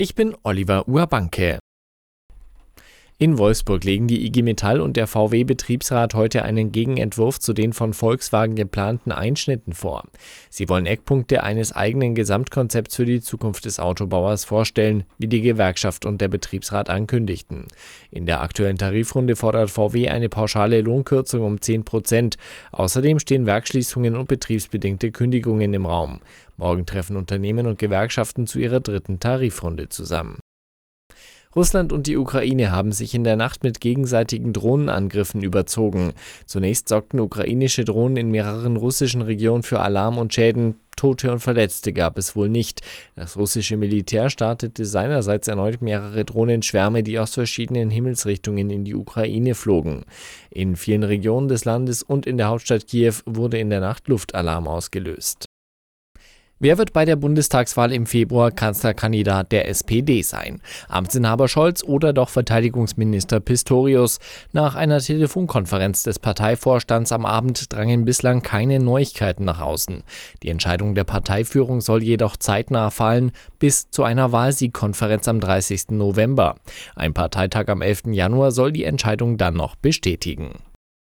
Ich bin Oliver Urbanke. In Wolfsburg legen die IG Metall und der VW-Betriebsrat heute einen Gegenentwurf zu den von Volkswagen geplanten Einschnitten vor. Sie wollen Eckpunkte eines eigenen Gesamtkonzepts für die Zukunft des Autobauers vorstellen, wie die Gewerkschaft und der Betriebsrat ankündigten. In der aktuellen Tarifrunde fordert VW eine pauschale Lohnkürzung um 10%. Außerdem stehen Werksschließungen und betriebsbedingte Kündigungen im Raum. Morgen treffen Unternehmen und Gewerkschaften zu ihrer dritten Tarifrunde zusammen. Russland und die Ukraine haben sich in der Nacht mit gegenseitigen Drohnenangriffen überzogen. Zunächst sorgten ukrainische Drohnen in mehreren russischen Regionen für Alarm und Schäden. Tote und Verletzte gab es wohl nicht. Das russische Militär startete seinerseits erneut mehrere Drohnenschwärme, die aus verschiedenen Himmelsrichtungen in die Ukraine flogen. In vielen Regionen des Landes und in der Hauptstadt Kiew wurde in der Nacht Luftalarm ausgelöst. Wer wird bei der Bundestagswahl im Februar Kanzlerkandidat der SPD sein? Amtsinhaber Scholz oder doch Verteidigungsminister Pistorius? Nach einer Telefonkonferenz des Parteivorstands am Abend drangen bislang keine Neuigkeiten nach außen. Die Entscheidung der Parteiführung soll jedoch zeitnah fallen, bis zu einer Wahlsiegkonferenz am 30. November. Ein Parteitag am 11. Januar soll die Entscheidung dann noch bestätigen.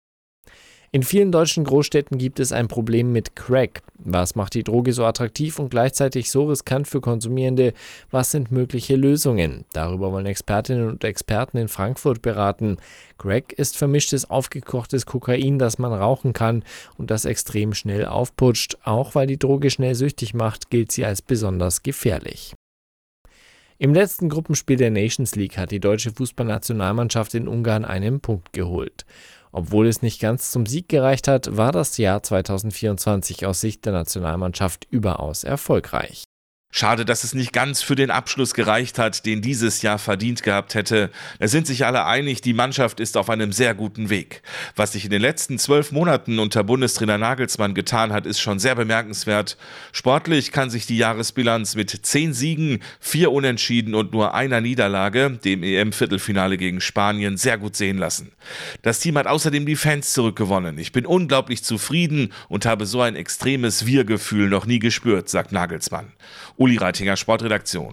In vielen deutschen Großstädten gibt es ein Problem mit Crack. Was macht die Droge so attraktiv und gleichzeitig so riskant für Konsumierende? Was sind mögliche Lösungen? Darüber wollen Expertinnen und Experten in Frankfurt beraten. Crack ist vermischtes, aufgekochtes Kokain, das man rauchen kann und das extrem schnell aufputscht. Auch weil die Droge schnell süchtig macht, gilt sie als besonders gefährlich. Im letzten Gruppenspiel der Nations League hat die deutsche Fußballnationalmannschaft in Ungarn einen Punkt geholt. Obwohl es nicht ganz zum Sieg gereicht hat, war das Jahr 2024 aus Sicht der Nationalmannschaft überaus erfolgreich. Schade, dass es nicht ganz für den Abschluss gereicht hat, den dieses Jahr verdient gehabt hätte. Da sind sich alle einig, die Mannschaft ist auf einem sehr guten Weg. Was sich in den letzten 12 Monaten unter Bundestrainer Nagelsmann getan hat, ist schon sehr bemerkenswert. Sportlich kann sich die Jahresbilanz mit 10 Siegen, 4 Unentschieden und nur einer Niederlage, dem EM-Viertelfinale gegen Spanien, sehr gut sehen lassen. Das Team hat außerdem die Fans zurückgewonnen. Ich bin unglaublich zufrieden und habe so ein extremes Wir-Gefühl noch nie gespürt, sagt Nagelsmann. Uli Reitinger, Sportredaktion.